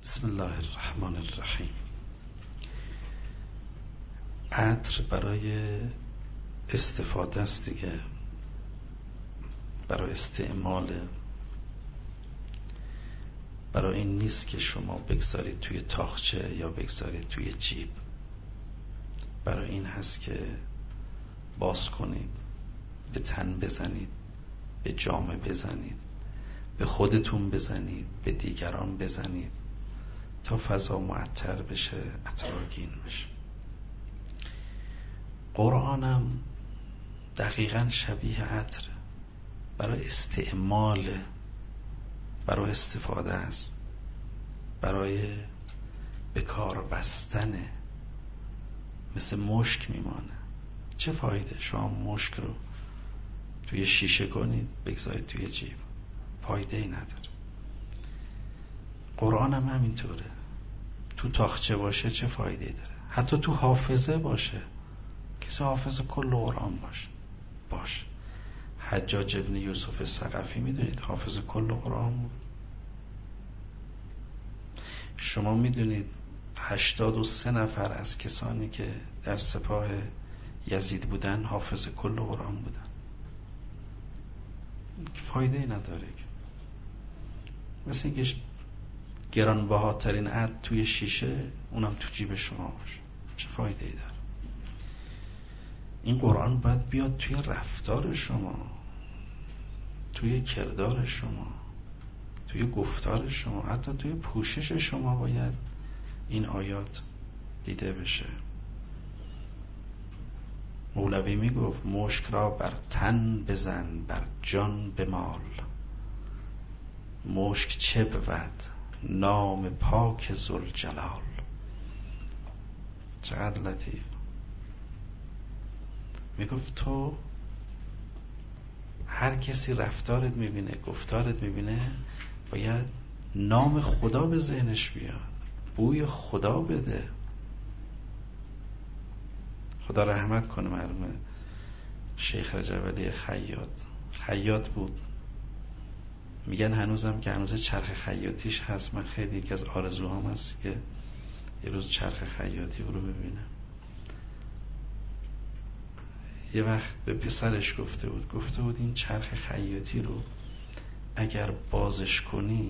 بسم الله الرحمن الرحیم. عطر برای استفاده است دیگه، برای استعمال، برای این نیست که شما بگذارید توی تاقچه یا بگذارید توی جیب. برای این هست که باز کنید، به تن بزنید، به جامه بزنید، به خودتون بزنید، به دیگران بزنید تا فضا معطر بشه، عطرآگین بشه. قرآنم دقیقاً شبیه عطر، برای استعمال، برای استفاده است، برای به کار بستنه. مثل مشک میمانه. چه فایده شما مشک رو توی شیشه کنید بگذارید توی جیب؟ فایده ای نداره. قرآن هم همینطوره. تو تاقچه باشه چه فایده ای داره؟ حتی تو حافظه باشه، کسی حافظه کل قرآن باشه. حجاج ابن یوسف ثقفی میدونید حافظ کل قرآن بود. شما میدونید 83 نفر از کسانی که در سپاه یزید بودن حافظ کل قرآن بودن. فایده ای نداره. مثل اینکه گرانبهاترین عطر توی شیشه، اونم تو جیب شما باشه، چه فایده ای داره؟ این قرآن باید بیاد توی رفتار شما، توی کردار شما، توی گفتار شما، حتی توی پوشش شما باید این آیات دیده بشه. مولوی میگفت مشک را بر تن بزن، بر جان بمال. مشک چه بود؟ نام پاک ذوالجلال. چقدر لطیف. میگفت تو هر کسی رفتارت میبینه، گفتارت میبینه، باید نام خدا به ذهنش بیاد، بوی خدا بده. خدا رحمت کنه مرحوم شیخ رجب علی خیاط بود. میگن هنوزم که هنوز چرخ خیاطیش هست. من خیلی یکی از آرزوهام هست که یه روز چرخ خیاطی رو ببینم. یه وقت به پسرش گفته بود این چرخ خیاطی رو اگر بازش کنی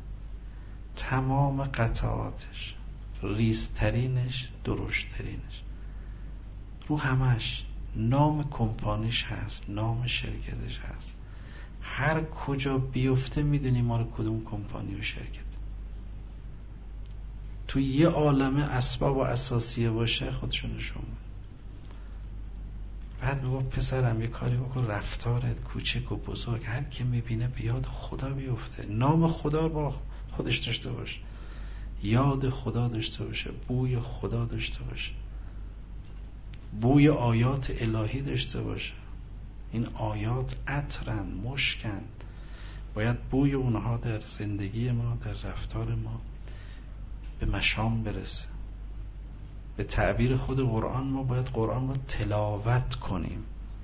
تمام قطعاتش، ریزترینش، درشترینش، رو همش نام کمپانیش هست، نام شرکتش هست. هر کجا بیفته میدونی مال کدوم کمپانی و شرکت. تو یه عالمه اسباب و اساسیه باشه خودشون نشون میده. بعد میگفت پسرم یه کاری بکن، رفتارت کوچک و بزرگ هر کی میبینه به یاد خدا بیفته، نام خدا با خودش داشته باشه، یاد خدا داشته باشه، بوی خدا داشته باشه، بوی آیات الهی داشته باشه. این آیات عطرن، مشکن، باید بوی اونها در زندگی ما، در رفتار ما به مشام برسه. به تعبیر خود قرآن ما باید قرآن رو تلاوت کنیم.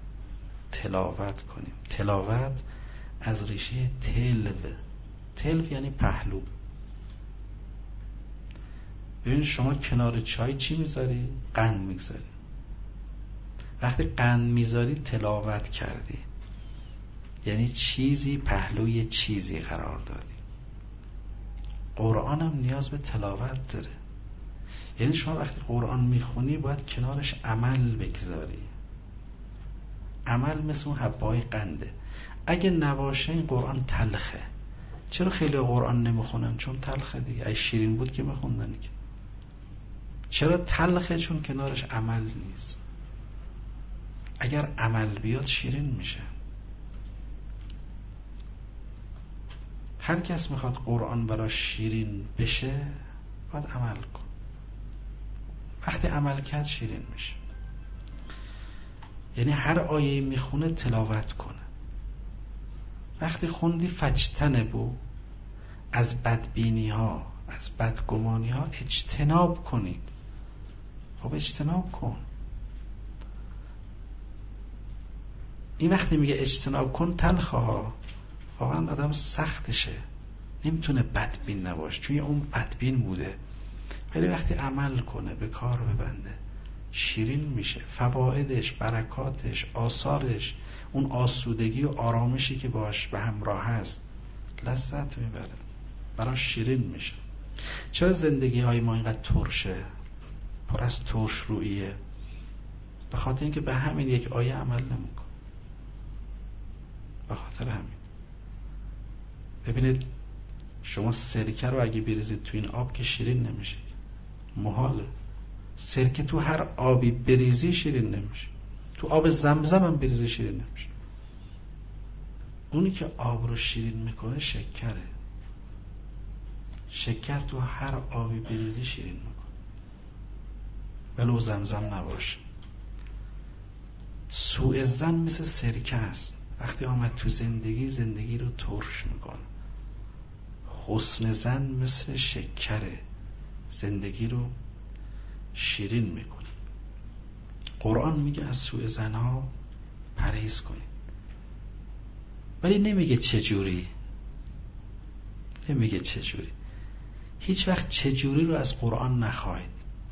تلاوت از ریشه تلو یعنی پهلو. ببین شما کنار چای چی میذاری؟ قند میذاری. وقتی قند میذاری تلاوت کردی، یعنی چیزی پهلوی چیزی قرار دادی. قرآن هم نیاز به تلاوت داره. یعنی شما وقتی قرآن میخونی باید کنارش عمل بگذاری. عمل مثل اون حبای قنده. اگه نباشه این قرآن تلخه. چرا خیلی قرآن نمیخونن؟ چون تلخه دیگه. اگه شیرین بود که میخوندن که. چرا تلخه؟ چون کنارش عمل نیست. اگر عمل بیاد شیرین میشه. هر کس میخواد قرآن براش شیرین بشه باید عمل کن. وقتی عمل کرد شیرین میشه. یعنی هر آیه میخونه تلاوت کنه. وقتی خوندی فجتنبوا، از بدبینی ها، از بدگمانی ها اجتناب کنید. خب اجتناب کن. این وقتی میگه اجتناب کن تلخه ها، واقعا آدم سختشه. نمیتونه بدبین نباشه، چون اون بدبین بوده، ولی وقتی عمل کنه، به کار ببنده، شیرین میشه. فوایدش، برکاتش، آثارش، اون آسودگی و آرامشی که باش به همراه هست، لذت میبره، براش شیرین میشه. چرا زندگی های ما اینقدر ترشه، پر از ترش رویه؟ به خاطر اینکه به همین یک آیه عمل نمیکن. به خاطر همین. ببینید شما سرکه رو اگه بریزید تو این آب که شیرین نمیشه، محاله. سرکه تو هر آبی بریزی شیرین نمیشه، تو آب زمزم هم بریزی شیرین نمیشه. اونی که آب رو شیرین میکنه شکره. شکر تو هر آبی بریزی شیرین میکنه، ولو زمزم نباشه. سوء ظن مثل سرکه است، وقتی آمد تو زندگی رو ترش میکنه. حسن ظن مثل شکره، زندگی رو شیرین میکنه. قرآن میگه از سوء ظن ها پرهیز کنید، ولی نمیگه چجوری. نمیگه چجوری. هیچ وقت چجوری رو از قرآن نخواهید.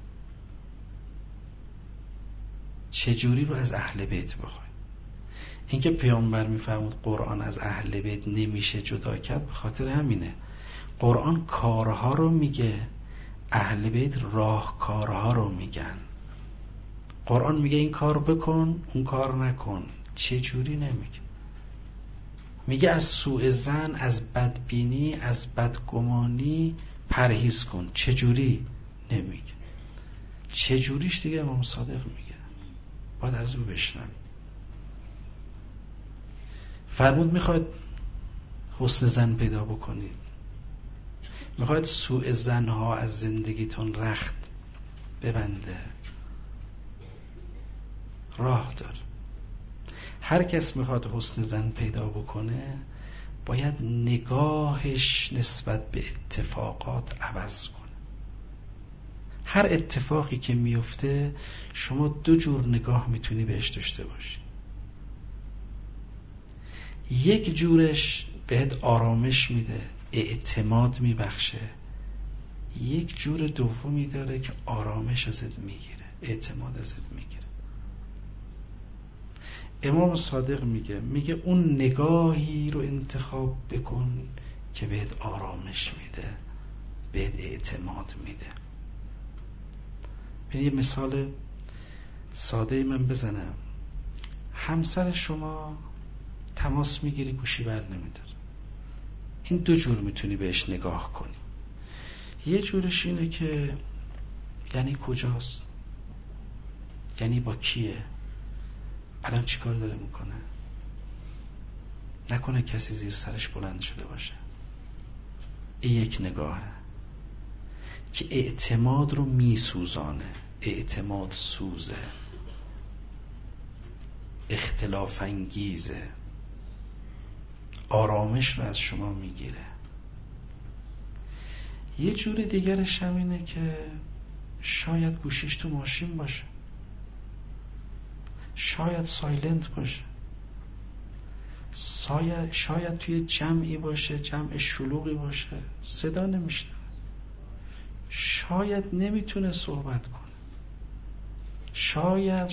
چجوری رو از اهل بیت بخواید. اینکه پیامبر میفرمود قرآن از اهل بیت نمیشه جدا کرد، به خاطر همینه. قرآن کارها رو میگه، اهل بیت راهکارها رو میگن. قرآن میگه این کار بکن، اون کار نکن. چجوری نمیگه. میگه از سوء ظن، از بدبینی، از بدگمانی پرهیز کن. چجوری نمیگه. چجوریش دیگه امام صادق میگه، باید از او بشنوید. فرمود میخواید حسن ظن پیدا بکنید، میخواید سوء ظن ها از زندگیتون رخت ببنده، راه دار. هر کس میخواد حسن ظن پیدا بکنه باید نگاهش نسبت به اتفاقات عوض کنه. هر اتفاقی که میفته شما دو جور نگاه میتونی بهش داشته باشی. یک جورش بهت آرامش میده، اعتماد میبخشه. یک جور دومی داره که آرامش ازت میگیره، اعتماد ازت میگیره. امام صادق میگه اون نگاهی رو انتخاب بکن که بهت آرامش میده، بهت اعتماد میده. یه مثال ساده من بزنم. همسر شما تماس میگیری گوشی بر نمیداره. این دو جور میتونی بهش نگاه کنی. یه جورش اینه که یعنی کجاست، یعنی با کیه، الان چی کار داره میکنه، نکنه کسی زیر سرش بلند شده باشه. این یک نگاهه که اعتماد رو میسوزانه. اعتماد سوزه، اختلاف انگیزه، آرامش رو از شما میگیره. یه جور دیگرش هم اینه که شاید گوشیش تو ماشین باشه، شاید سایلنت باشه، شاید توی جمعی باشه، جمع شلوغی باشه، صدا نمیشه، شاید نمیتونه صحبت کنه، شاید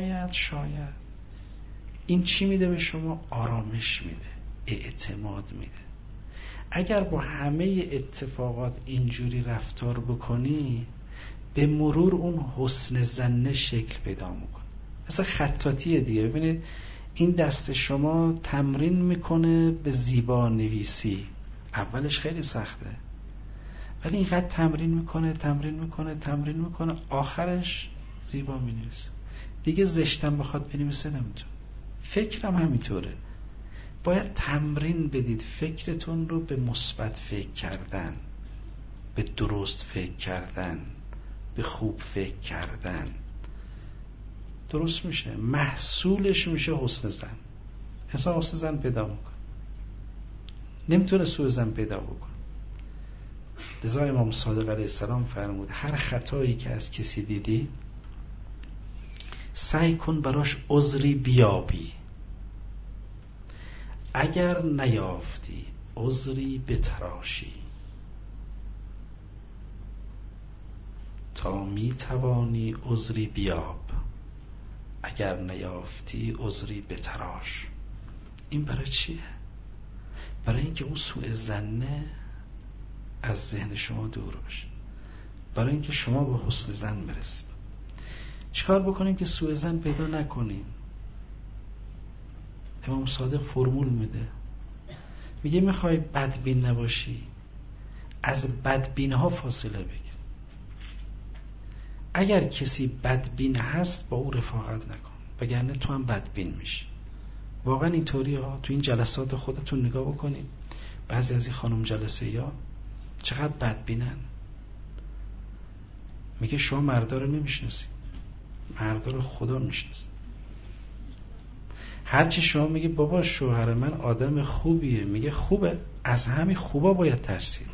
این چی میده به شما؟ آرامش میده، اعتماد میده. اگر با همه اتفاقات اینجوری رفتار بکنی، به مرور اون حسن ظن شکل پیدا میکنه. مثل خطاطیه دیگه. ببینید این دست شما تمرین میکنه به زیبا نویسی. اولش خیلی سخته، ولی اینقدر تمرین میکنه آخرش زیبا مینویسه. دیگه زشتم بخواد بنویسه نمیتونه. فکرم همینطوره. باید تمرین بدید فکرتون رو به مثبت فکر کردن، به درست فکر کردن، به خوب فکر کردن. درست میشه، محصولش میشه حسن ظن. انسان حسن ظن پیدا میکنه، نمیتونه سوء ظن پیدا بکنه. لذا امام صادق علیه السلام فرمود هر خطایی که از کسی دیدی سعی کن براش عذری بیابی. اگر نیافتی عذری بتراشی، تا می توانی عذری بیاب، اگر نیافتی عذری بتراش. این برای چیه؟ برای اینکه اون سوء ظنه از ذهن شما دور بشه، برای اینکه شما به حسن ظن برسید. چیکار بکنیم که سوء ظن پیدا نکنیم؟ امام صادق فرمول میده، میگه میخوای بدبین نباشی، از بدبین ها فاصله بگیر. اگر کسی بدبین هست با او رفاقت نکن، وگرنه تو هم بدبین میشی. واقعا اینطوری ها. تو این جلسات خودتون نگاه بکنید، بعضی از این خانم جلسه یا چقدر بدبینن. میگه شما مردا رو نمیشناسی، مردا رو خدا میشناسه. هرچی شما میگه بابا شوهر من آدم خوبیه، میگه خوبه، از همین خوبا باید ترسید.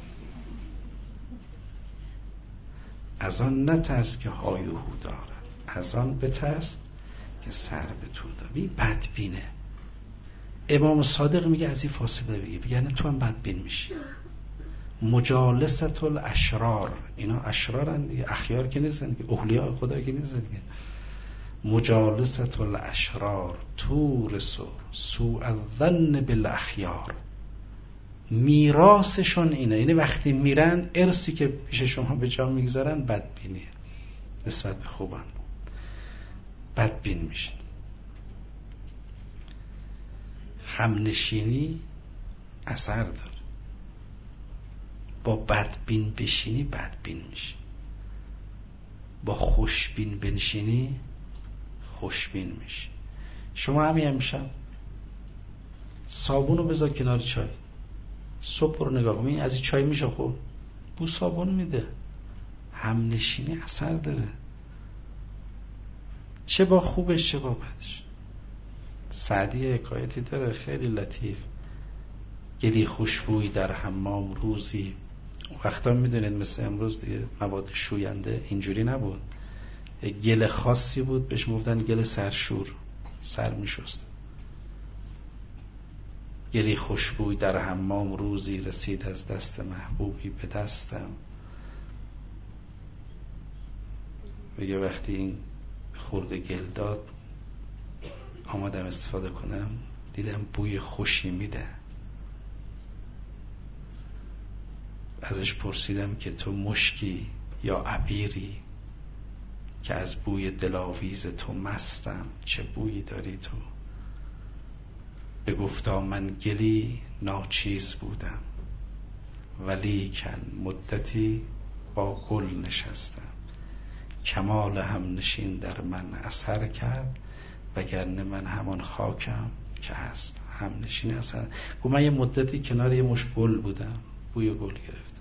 از آن نترس که های و هو دارد، از آن بترس که سر به تو دارد. این بدبینه. امام صادق میگه از این فاصله بگیر، بگرنه تو هم بدبین میشی. مجالست الاشرار، اینا اشرارن دیگه، اخیار که نیستن دیگه، اولیاء خدا که نیستن دیگه. مجالست الاشرار تورث سوء الظن بالاخیار. میراثشون اینه، یعنی وقتی میرن ارثی که پیش شما به جا میگذارن بدبینیه نسبت به خوبان، بدبین میشین. همنشینی اثر داره. با بدبین بشینی بدبین میشی، با خوشبین بنشینی خوشبین میشی. شما همین امشب صابون رو بذار کنار چای، صبح رو نگاه کنی از این چای میشه خورد، بو صابون میده. همنشینی اثر داره، چه با خوبش چه با بدش. سعدی حکایتی داره خیلی لطیف، گلی خوشبوی در حمام روزی. وقتا میدونید مثل امروز دیگه مواد شوینده اینجوری نبود، گل خاصی بود بهش میگفتن گل سرشور، سر میشست. گلی خوشبوی در حمام روزی رسید از دست محبوبی به دستم. میگه وقتی این خورده گل داد آمادم استفاده کنم، دیدم بوی خوشی میده. ازش پرسیدم که تو مشکی یا عبیری، که از بوی دلاویز تو مستم، چه بویی داری تو؟ بگفتا من گلی ناچیز بودم، ولیکن مدتی با گل نشستم. کمال همنشین در من اثر کرد، وگرنه من همان خاکم که هست. همنشین اثر گفت من یه مدتی کنار یه مش گل بودم، بوی گل گرفتم.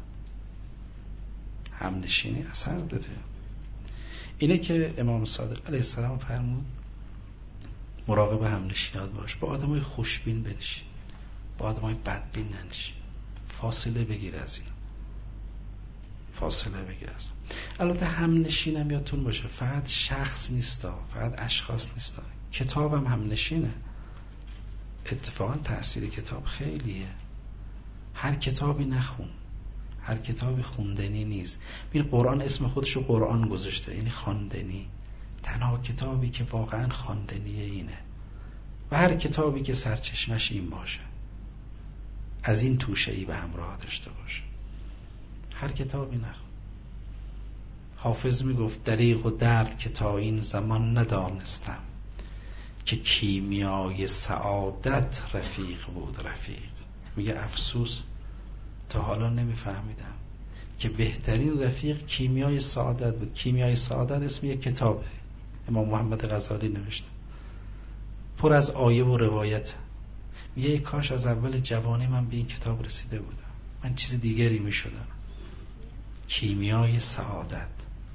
همنشینی اثر داره. اینه که امام صادق علیه السلام فرمود مراقب همنشینات باش، با آدمای خوشبین بنشین، با آدمای بدبین ننشین. فاصله بگیر از این، فاصله بگیر از این. البته همنشینم یادتون باشه فقط شخص نیستا، فقط اشخاص نیستا، کتابم همنشینه. اتفاقا تأثیر کتاب خیلیه. هر کتابی نخون، هر کتابی خوندنی نیست. این قرآن اسم خودشو قرآن گذاشته، یعنی خواندنی. تنها کتابی که واقعا خواندنیه اینه. و هر کتابی که سرچشمش این باشه، از این توشه‌ای به همراه داشته باشه. هر کتابی نخون. حافظ میگفت دریغ و درد که تا این زمان ندانستم، که کیمیای سعادت رفیق بود رفیق. میگه افسوس تا حالا نمیفهمیدم که بهترین رفیق کیمیای سعادت بود. کیمیای سعادت اسم یک کتابه، امام محمد غزالی نوشته، پر از آیه و روایت. میگه کاش از اول جوانی من به این کتاب رسیده بودم، من چیز دیگری میشدم. کیمیای سعادت.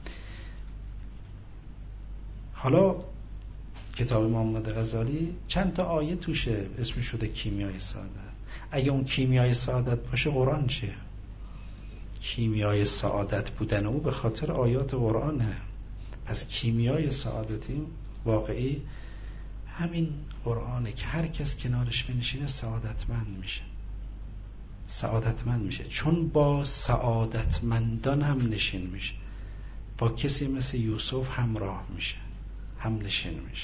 حالا کتاب محمد غزالی چند تا آیه توشه اسمش شده کیمیای سعادت. اگه اون کیمیای سعادت باشه قرآن چیه؟ کیمیای سعادت بودن او به خاطر آیات قرآنه. پس کیمیای سعادتی واقعی همین قرآنه که هر کس کنارش بنشینه سعادتمند میشه. سعادتمند میشه، چون با سعادتمندان هم نشین میشه، با کسی مثل یوسف همراه میشه، هم نشین میشه.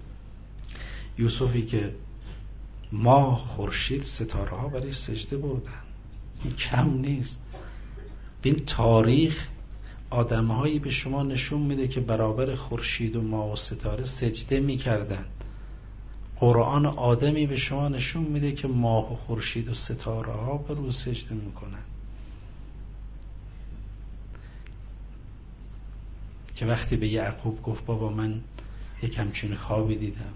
یوسفی که ماه، خورشید، ستاره ها برای سجده بردن، کم نیست. بین تاریخ آدم‌هایی به شما نشون میده که برابر خورشید و ماه و ستاره سجده میکردن. قرآن آدمی به شما نشون میده که ماه و خورشید و ستاره ها بر او سجده میکنن، که وقتی به یعقوب گفت بابا من یک همچین خوابی دیدم،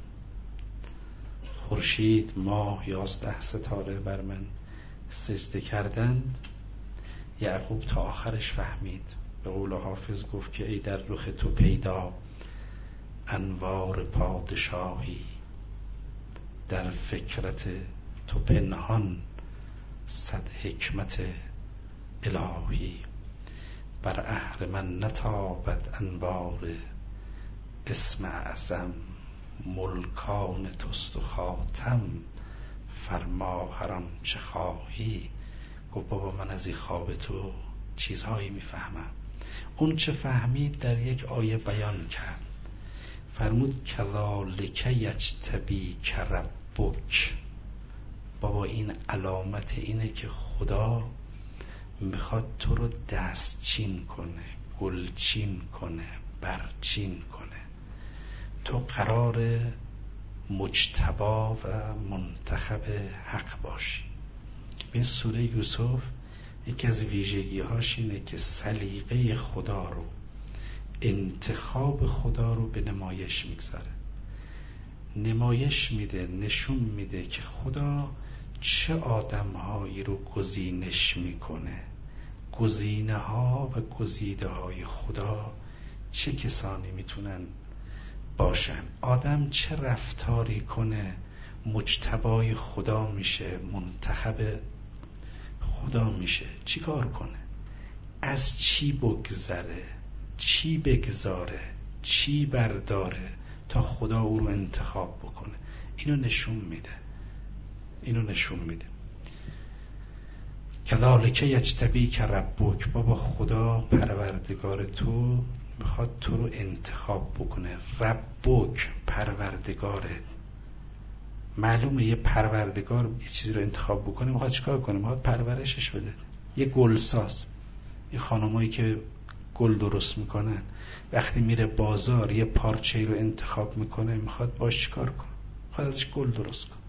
خورشید، ماه، 11 ستاره بر من سجده کردند، یعقوب تا آخرش فهمید. به قول حافظ گفت که ای در رخ تو پیدا انوار پادشاهی، در فکرت تو پنهان صد حکمت الهی، بر اهر من نتابد انوار اسم اعظم، ملکان توست و خاتم فرما هر آنچه خواهی. گفت بابا من از این خواب تو چیزهایی میفهمم. اون چه فهمید در یک آیه بیان کرد، فرمود کذالک یجتبیک ربک. بابا این علامت اینه که خدا میخواد تو رو دستچین کنه، گلچین کنه، برچین کنه. تو قرار مجتبا و منتخب حق باشی. این سوره یوسف یکی از ویژگی‌هاش اینه که سلیقه خدا رو، انتخاب خدا رو به نمایش میگذاره، نمایش میده، نشون میده که خدا چه آدم‌هایی رو گزینش میکنه، گزینه ها و گزیده های خدا چه کسانی میتونن باشن. آدم چه رفتاری کنه مجتبای خدا میشه، منتخب خدا میشه، چی کار کنه، از چی بگذره، چی بگذاره، چی برداره تا خدا او رو انتخاب بکنه. اینو نشون میده، اینو نشون میده. کذالک یجتبیک ربک. بابا خدا پروردگار تو میخواد تو رو انتخاب بکنه. ربک پروردگارت. معلومه یه پروردگار یه چیزی رو انتخاب بکنه میخواد چیکار کنه؟ میخواد پرورشش بده. یه گلساز، یه خانمایی که گل درست میکنن، وقتی میره بازار یه پارچه‌ای رو انتخاب میکنه میخواد باش چیکار کنه؟ میخواد ازش گل درست کنه.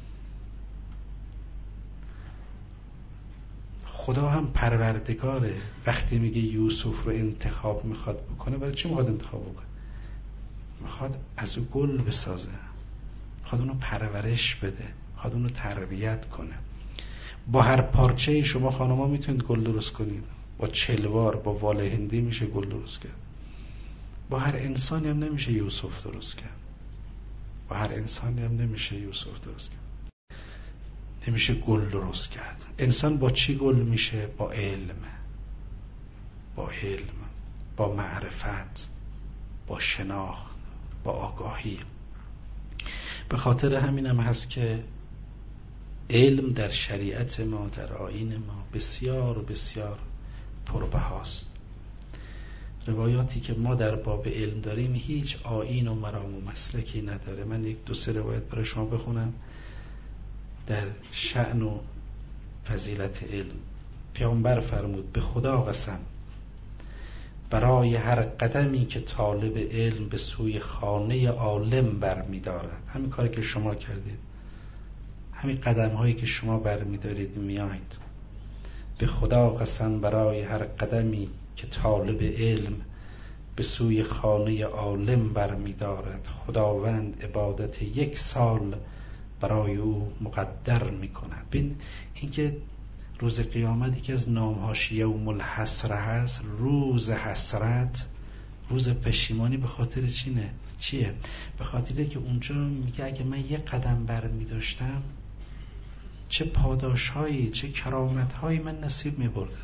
خدا هم پروردگاره. وقتی میگه یوسف رو انتخاب میخواد بکنه، برای چی میخواد انتخاب بکنه؟ میخواد از او گل بسازه، میخواد اونو پرورش بده، میخواد اونو تربیت کنه. با هر پارچه شما خانم‌ها میتونید گل درست کنید، با چلوار، با واله هندی میشه گل درست کرد. با هر انسانی هم نمیشه یوسف درست کرد، با هر انسانی هم نمیشه یوسف درست کرد، نمیشه گل درست کرد. انسان با چی گل میشه؟ با علم، با علم، با معرفت، با شناخت، با آگاهی. به خاطر همین هم هست که علم در شریعت ما، در آیین ما بسیار و بسیار پربهاست. روایاتی که ما در باب علم داریم هیچ آیین و مرام و مسلکی نداره. من یک دو سه روایت برای شما بخونم در شأن و فضیلت علم. پیامبر فرمود به خدا قسم، برای هر قدمی که طالب علم به سوی خانه عالم برمی دارد، همین کاری که شما کردید، همین قدم هایی که شما برمی دارید میایید، به خدا قسم برای هر قدمی که طالب علم به سوی خانه عالم برمی دارد، خداوند عبادت 1 سال برای او مقدر می کند. ببین اینکه روز قیامت که از نامهاش یوم الحسره هست، روز حسرت، روز پشیمانی، به خاطر چیه؟ به خاطر که اونجا میگه اگه من 1 قدم برمی داشتم چه پاداش هایی، چه کرامت هایی من نصیب می بردم.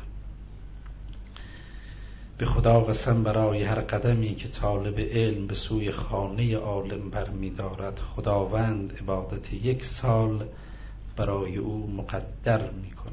به خدا قسم برای هر قدمی که طالب علم به سوی خانه عالم برمی دارد، خداوند عبادت 1 سال برای او مقدر می کند.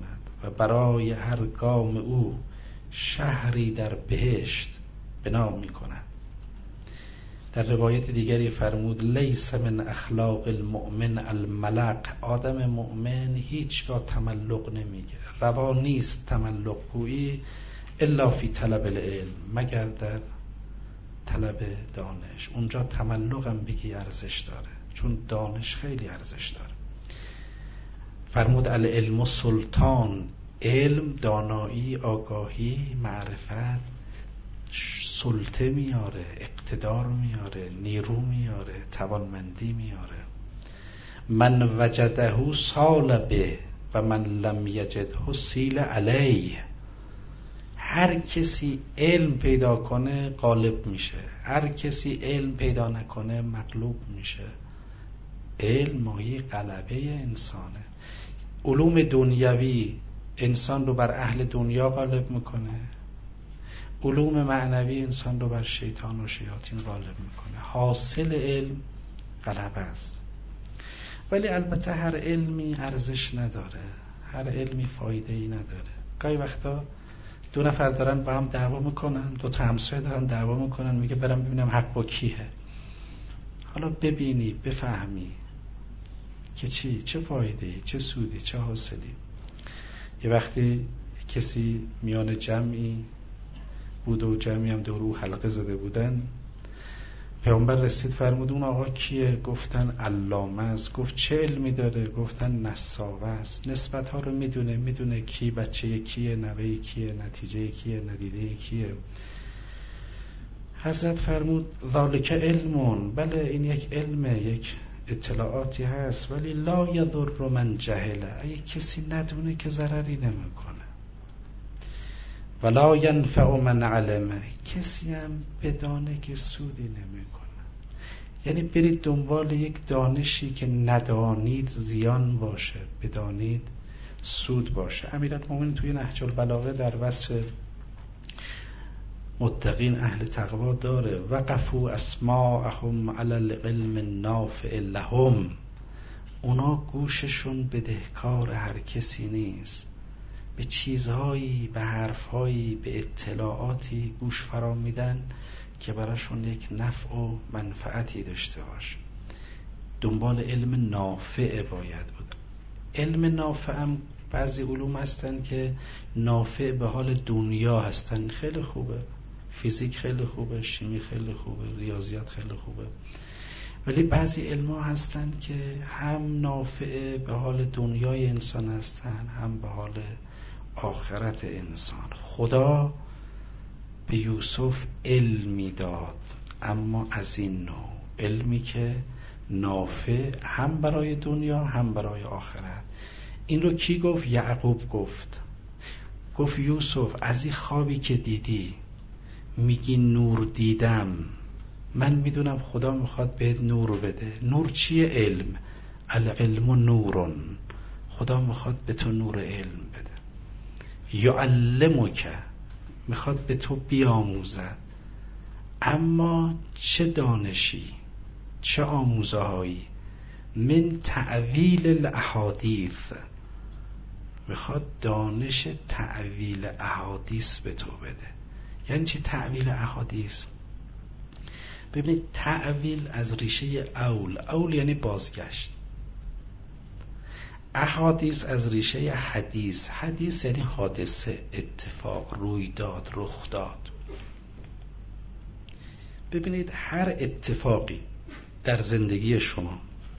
و برای هر گام او شهری در بهشت بنا می‌کند. در روایت دیگری فرمود لیس من اخلاق المؤمن الملق، آدم مؤمن هیچگاه تملق نمیگه، روا نیست تملق گویی الا فی طلب العلم، مگر در طلب دانش. اونجا تملقم بگی ارزش داره، چون دانش خیلی ارزش داره. فرمود العلم سلطان، علم دانایی، آگاهی، معرفت سلطه میاره، اقتدار میاره، نیرو میاره، توانمندی میاره. من وجده سال به و من لم یجده سیل علیه. هر کسی علم پیدا کنه غالب میشه، هر کسی علم پیدا نکنه مغلوب میشه. علم مایه غلبه انسانه. علوم دنیوی انسان رو بر اهل دنیا غالب میکنه، علوم معنوی انسان رو بر شیطان و شیاطین غالب میکنه. حاصل علم غلبه است. ولی البته هر علمی ارزش نداره، هر علمی فایده ای نداره. گاهی وقتا دو نفر دارن با هم دعوا میکنن، دو تا همسایه دارن دعوا میکنن، میگه برم ببینم حق با کیه. حالا ببینی بفهمی که چه فایده‌ای، چه سودی، چه حاصلی. یه وقتی کسی میان جمعی بود و جمعی هم دور او حلقه زده بودن، پیامبر رسید فرمود اون آقا کیه؟ گفتن علامه است. گفت چه علمی داره؟ گفتن نسابه است، نسبت ها رو میدونه کی بچه کیه، نوه کیه، نتیجه کیه، ندیده کیه. حضرت فرمود ذالک علمون، بله این یک علمه، یک اطلاعاتی هست، ولی لا یضر من جهله، اگه کسی ندونه که ضرری نمیکنه. ولا ینفع من علمه، کسی هم بدانه که سودی نمیکنه. یعنی برید دنبال یک دانشی که ندانید زیان باشه، بدانید سود باشه. امیرالمومنین توی نهج البلاغه در وصف متقین اهل تقوا داره وقفوا اسماعهم علی العلم النافع لهم، اونا گوششون بدهکار هر کسی نیست، به چیزهایی، به حرفهایی، به اطلاعاتی گوش فرا میدن که براشون یک نفع و منفعتی داشته باشه. دنبال علم نافع باید بود. علم نافع هم بعضی علوم هستن که نافع به حال دنیا هستن، خیلی خوبه، فیزیک خیلی خوبه، شیمی خیلی خوبه، ریاضیات خیلی خوبه. ولی بعضی علم‌ها هستن که هم نافع به حال دنیای انسان هستن، هم به حال آخرت انسان. خدا به یوسف علمی داد، اما از این نوع علمی که نافع هم برای دنیا هم برای آخرت. این رو کی گفت؟ یعقوب گفت یوسف از این خوابی که دیدی میگی نور دیدم، من میدونم خدا میخواد بهت نور رو بده. نور چیه؟ علم. العلم نورون، خدا میخواد به تو نور علم بده. یعلمک، میخواد به تو بیاموزد. اما چه دانشی، چه آموزهایی؟ من تعویل الاحادیث، میخواد دانش تعویل احادیث به تو بده. یعنی چی تعویل احادیث؟ ببینید تعویل از ریشه اول یعنی بازگشت، احادیث از ریشه حدیث یعنی حادثه، اتفاق، رویداد، رخ داد. ببینید هر اتفاقی در زندگی شما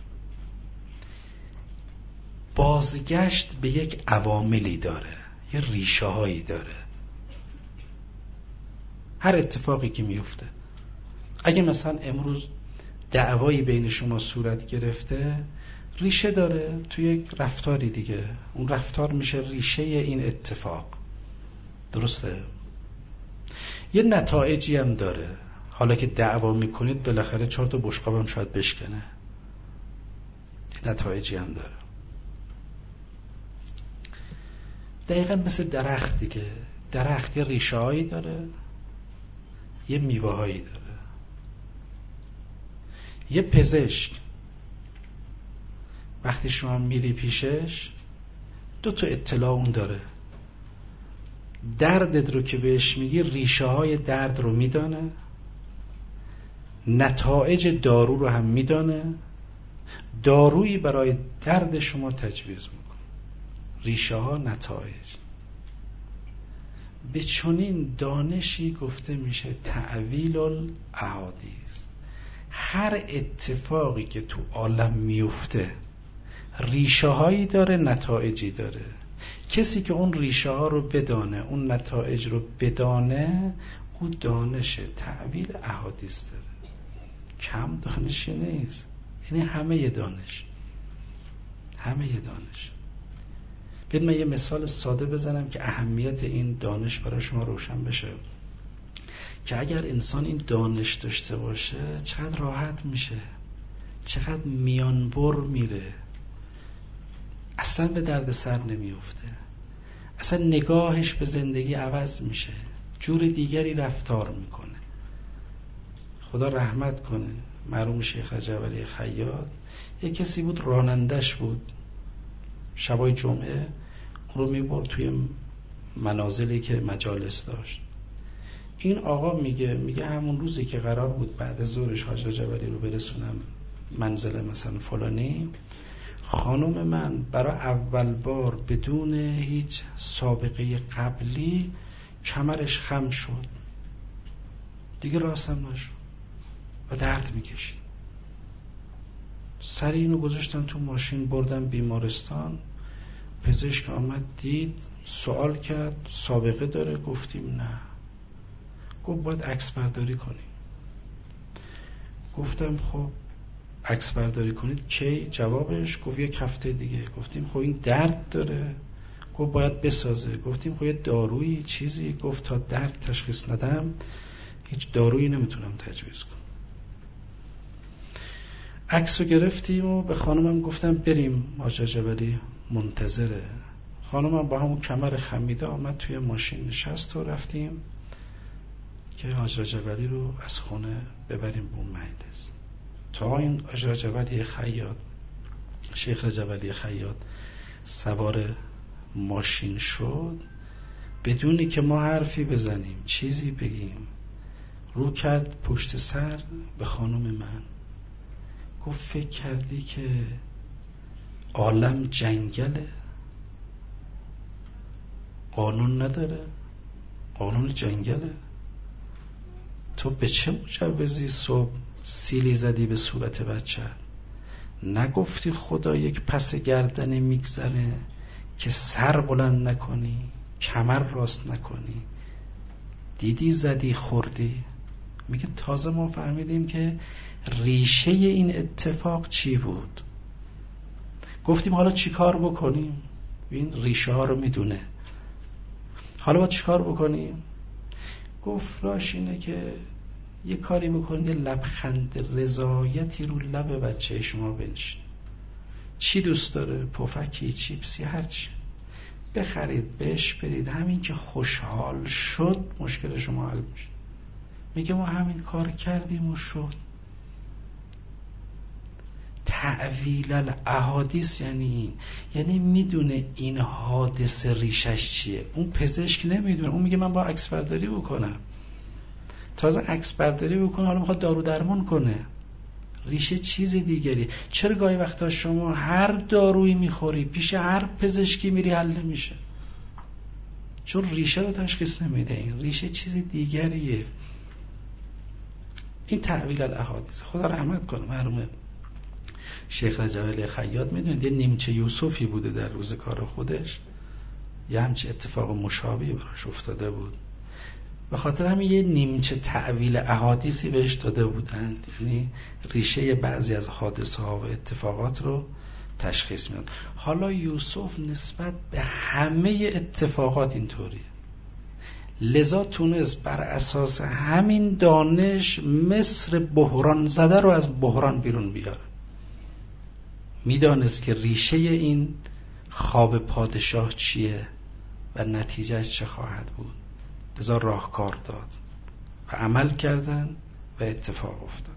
بازگشت به یک عواملی داره، یه ریشه هایی داره. هر اتفاقی که میفته، اگه مثلا امروز دعوایی بین شما صورت گرفته، ریشه داره توی یک رفتاری دیگه، اون رفتار میشه ریشه این اتفاق. درسته؟ یه نتایجی هم داره. حالا که دعوا میکنید بالاخره 4 تا بشقاب هم شاید بشکنه، یه نتایجی هم داره. دقیقا مثل درخت دیگه، درخت یه ریشه هایی داره، یه میوه هایی داره. یه پزشک وقتی شما میری پیشش 2 تا اطلاع اون داره، دردت رو که بهش میگی ریشه های درد رو میدانه، نتایج دارو رو هم میدانه، دارویی برای درد شما تجویز میکنه. ریشه ها، نتایج. به چنین دانشی گفته میشه تأویل الاحادیث. هر اتفاقی که تو عالم میفته ریشه هایی داره، نتایجی داره. کسی که اون ریشه ها رو بدانه، اون نتایج رو بدانه، او دانش تأویل احادیث داره. کم دانشی نیست، یعنی همه دانش. ببین من یه مثال ساده بزنم که اهمیت این دانش برای شما روشن بشه، که اگر انسان این دانش داشته باشه چقدر راحت میشه، چقدر میانبر میره، اصلا به درد سر نمیفته، اصلا نگاهش به زندگی عوض میشه، جور دیگری رفتار میکنه. خدا رحمت کنه مرحوم شیخ رجب علی خیاط، یک کسی بود رانندش بود، شبای جمعه اون رو میبرد توی منازلی که مجالس داشت. این آقا میگه همون روزی که قرار بود بعد ظهرش حاج رجب علی رو برسونم منزل مثلا فلانی، خانم من برای اول بار بدون هیچ سابقه قبلی کمرش خم شد، دیگه راستم نشد و درد میکشید. سری اینو گذاشتن تو ماشین بردن بیمارستان. پزشک آمد دید، سوال کرد سابقه داره؟ گفتیم نه. گفت باید عکس برداری کنیم. گفتم خب عکس برداری کنید کی؟ جوابش گفت یک هفته دیگه. گفتیم خب این درد داره؟ گفت باید بسازه. گفتیم خب یه دارویی چیزی؟ گفت تا درد تشخیص ندم هیچ دارویی نمیتونم تجویز کنم. عکس رو گرفتیم و به خانمم گفتم بریم، حاج رجب علی منتظره. خانمم با همون کمر خمیده آمد توی ماشین نشست و رفتیم که حاج رجب علی رو از خونه ببریم به اون مجلس. تا این حاج رجب علی خیاط، شیخ رجب علی خیاط سوار ماشین شد، بدونی که ما حرفی بزنیم چیزی بگیم، رو کرد پشت سر به خانم من، گفت فکر کردی که عالم جنگله، قانون نداره، قانون جنگله؟ تو به چه مجوزی صبح سیلی زدی به صورت بچه؟ نگفتی خدا یک پس گردن میگذره که سر بلند نکنی، کمر راست نکنی؟ دیدی زدی خوردی. میگه تازه ما فهمیدیم که ریشه این اتفاق چی بود. گفتیم حالا چی کار بکنیم؟ این ریشه ها رو میدونه. حالا باید چی کار بکنیم؟ گفت راش اینه که یه کاری بکنید لبخند رضایتی رو لب بچه شما بنشین. چی دوست داره؟ پفکی، چیپسی، هرچی بخرید بهش بدید، همین که خوشحال شد مشکل شما حل میشه. میگه ما همین کار کردیم و شد. تأویل الاحادیث یعنی میدونه این حادثه ریشش چیه. اون پزشک نمیدونه، اون میگه من با عکس برداری بکنم. تازه عکس برداری بکنه حالا میخواد دارو درمان کنه، ریشه چیز دیگری. چرا گاهی وقتا شما هر دارویی میخوری پیش هر پزشکی میری حل نمیشه؟ چون ریشه رو تشخیص نمیده، این ریشه چیز دیگریه. این تأویل الاحادیث. خدا رحمت کنه مرحوم شیخ رجب علی خیاط، میدونید یه نیمچه یوسفی بوده در روز کار خودش، یه همچه اتفاق مشابهی براش افتاده بود، به خاطر همین یه نیمچه تأویل احادیثی بهش داده بودن، یعنی ریشه بعضی از حادثه ها و اتفاقات رو تشخیص میدن. حالا یوسف نسبت به همه اتفاقات اینطوریه، لذا تونست بر اساس همین دانش مصر بحران زده رو از بحران بیرون بیاره. میدانست که ریشه این خواب پادشاه چیه و نتیجهش چه خواهد بود، لذا راهکار داد و عمل کردن و اتفاق افتاد.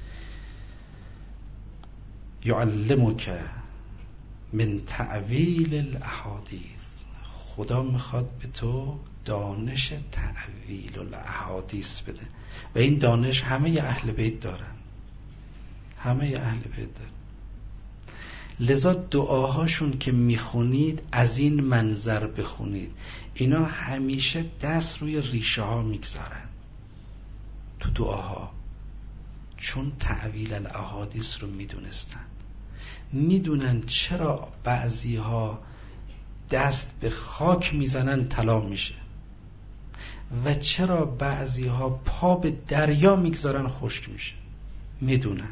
یعلمک من تأویل الاحادیث، خدا میخواد به تو دانش تعویل الاحادیث بده. و این دانش همه اهل بیت دارن، همه اهل بیت دارن. لذا دعاهاشون که میخونید از این منظر بخونید. اینا همیشه دست روی ریشه ها میگذارن تو دعاها، چون تعویل الاحادیث رو میدونستن. میدونن چرا بعضی ها دست به خاک میزنن طلا میشه و چرا بعضی ها پا به دریا میگذارن خشک میشه. میدونن.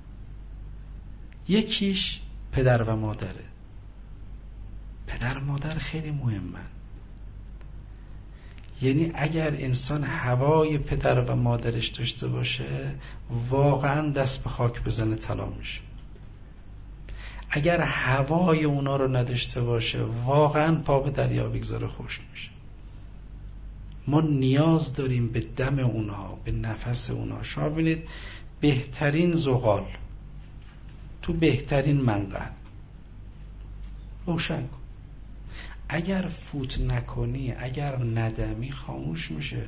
یکیش پدر و مادره. پدر و مادر خیلی مهمن. یعنی اگر انسان هوای پدر و مادرش داشته باشه واقعا دست به خاک بزنه طلا میشه. اگر هوای اونا رو نداشته باشه واقعا پا به دریا بگذاره خشک میشه. ما نیاز داریم به دم اونها، به نفس اونها. شما ببینید بهترین زغال تو بهترین منقل روشن کن. اگر فوت نکنی، اگر ندمی خاموش میشه.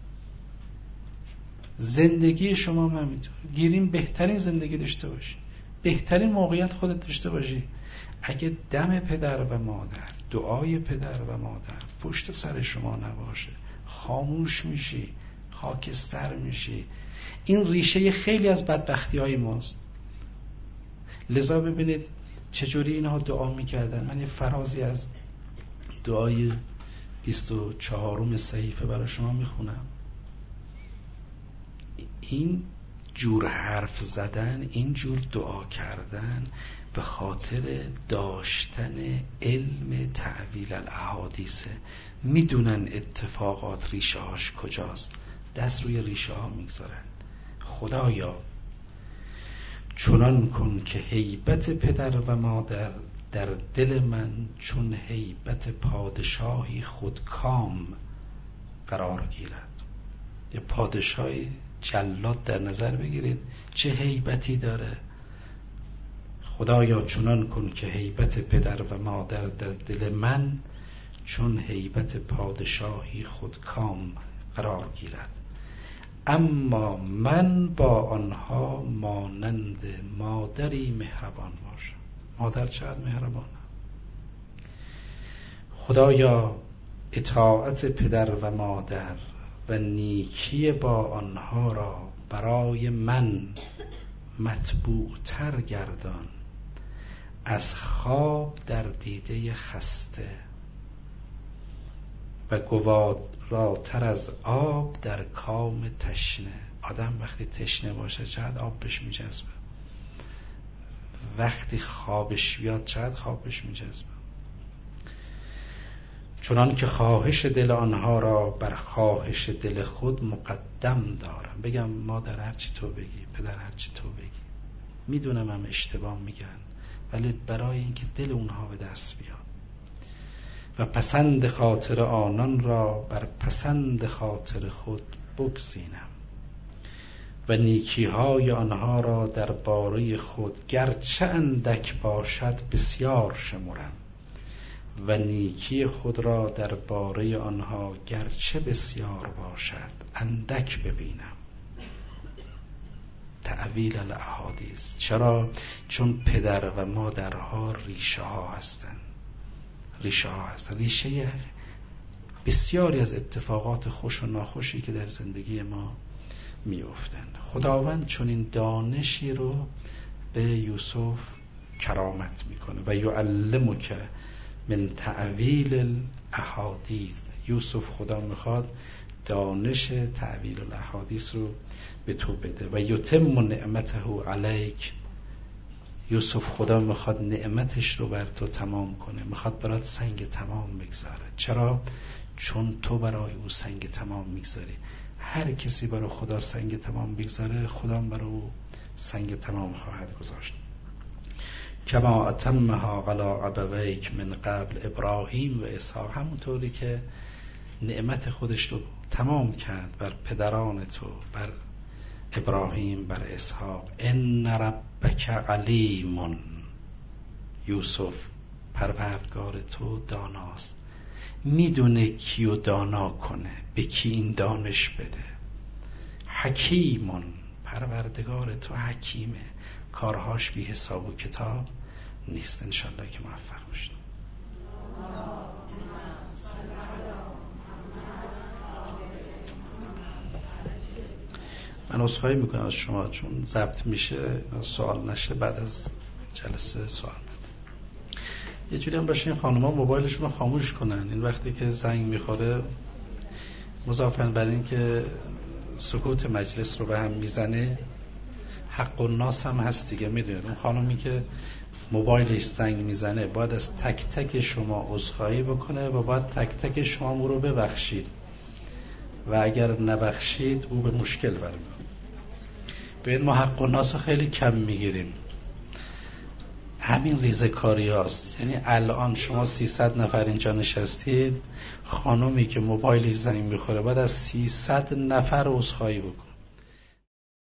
زندگی شما هم همینطور. گیریم بهترین زندگی داشته باشی، بهترین موقعیت خودت داشته باشی. اگه دم پدر و مادر، دعای پدر و مادر پشت سر شما نباشه خاموش میشی، خاکستر میشی. این ریشه خیلی از بدبختی های ماست. لذا ببینید چجوری اینها دعا میکردن. من یه فرازی از دعای 24م صحیفه برای شما میخونم. این جور حرف زدن، این جور دعا کردن به خاطر داشتن علم تعویل الاحادیثه. میدونن اتفاقات ریشه هاش کجاست، دست روی ریشه ها میگذارن. خدایا چنان کن که هیبت پدر و مادر در دل من چون هیبت پادشاهی خودکام قرار گیرد. یه پادشاهی جلاد در نظر بگیرید چه هیبتی داره. خدایا چنان کن که هیبت پدر و مادر در دل من چون هیبت پادشاهی خودکام قرار گیرد، اما من با آنها مانند مادری مهربان باشم. مادر چقدر مهربانه. خدایا اطاعت پدر و مادر و نیکی با آنها را برای من مطبوع تر گردان از خواب در دیده خسته و گواراتر از آب در کام تشنه. آدم وقتی تشنه باشه چقدر آب بهش میجذبه، وقتی خوابش بیاد چقدر خوابش میجذبه. چنان که خواهش دل آنها را بر خواهش دل خود مقدم دارم. بگم مادر هرچی تو بگی، پدر هرچی تو بگی. میدونم هم اشتباه میگن، ولی برای اینکه دل اونها به دست بیاد و پسند خاطر آنان را بر پسند خاطر خود بگزینم و نیکیهای آنها را در باره خود گرچه اندک باشد بسیار شمرم و نیکی خود را در باره آنها گرچه بسیار باشد اندک ببینم. تعویل الاحادیث. چرا؟ چون پدر و مادرها ریشه ها هستن. ریشه بسیاری از اتفاقات خوش و ناخوشی که در زندگی ما میافتن. خداوند چون این دانشی رو به یوسف کرامت میکنه و یعلمک من تعویل الاحادیث. یوسف خدا میخواد دانش تعویل الاحادیث رو به تو بده و یتم نعمته علیک. یوسف خدا میخواد نعمتش رو بر تو تمام کنه، میخواد برات سنگ تمام بگذاره. چرا؟ چون تو برای او سنگ تمام میگذاری. هر کسی برای خدا سنگ تمام بگذاره خدا برای او سنگ تمام خواهد گذاشت. کما اتمها علی ابویک من قبل ابراهیم و اسحاق. همونطوری که نعمت خودش رو تمام کرد بر پدران تو، بر ابراهیم، بر اسحاق. ان ربک علیم. یوسف پروردگار تو داناست. میدونه کیو دانا کنه، به کی این دانش بده. حکیمون، پروردگار تو حکیمه، کارهاش بی حساب و کتاب نیست. انشالله که موفق باشید. من عذرخواهی میکنم از شما چون ضبط میشه، سوال نشه بعد از جلسه سوال. یه جوری هم باشه این خانوما موبایلشون رو خاموش کنن این وقتی که زنگ میخوره، مضافاً بر این که سکوت مجلس رو به هم میزنه، حق الناس هم هست دیگه. میدونید اون خانومی که موبایلش زنگ میزنه باید از تک تک شما عذرخواهی بکنه و باید تک تک شما او رو ببخشید و اگر نبخشید او به مشکل برمیخوره. به این ما حق الناس خیلی کم میگیریم. همین ریزکاری هاست. یعنی الان شما 300 نفر اینجا نشستید، خانومی که موبایلش زنگ میخوره باید از 300 نفر عذرخواهی بکن.